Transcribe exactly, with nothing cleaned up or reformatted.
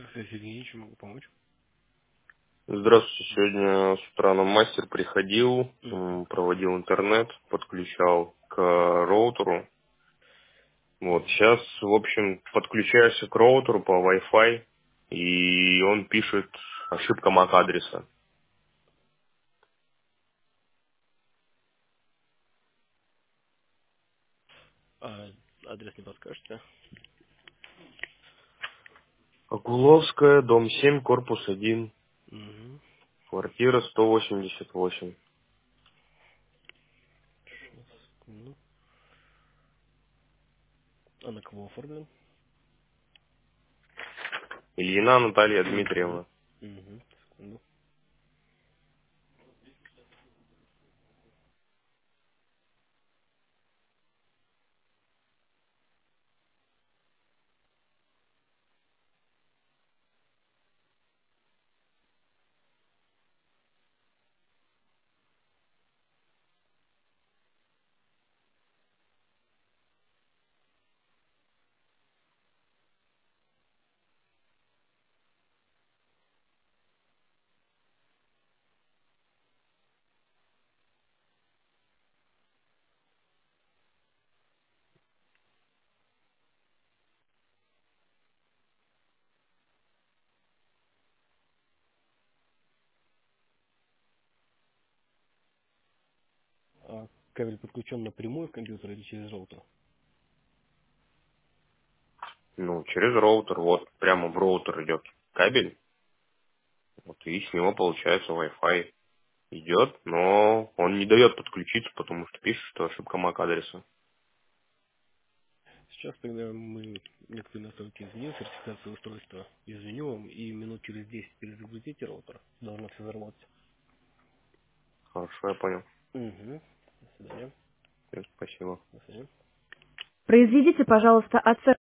Здравствуйте, Евгений, чем могу помочь? Здравствуйте. Сегодня с утра нам мастер приходил, Мгм. м, проводил интернет, подключал к роутеру. Вот Мгм. сейчас, в общем, подключаешься к роутеру по Wi-Fi, и он пишет ошибка MAC-адреса. А адрес не подскажете? Огуловская, дом семь, корпус один, Угу. квартира сто восемьдесят восемь. Ну, а на кого оформлен? Ильина Наталья Угу. Дмитриевна. Угу. Секунду. А кабель подключен напрямую к компьютеру или через роутер? Ну, через роутер, вот, прямо в роутер идет кабель, вот, и с него получается Wi-Fi. Идет, но он не дает подключиться, потому что пишет, что ошибка MAC-адреса. Сейчас тогда мы некоторые настройки изменим, сертификацию устройства изменю вам, и минут через десять перезагрузите роутер. Должно все заработать. Хорошо, я понял. Угу. До свидания. Всем спасибо. До свидания. Произведите, пожалуйста, оценку.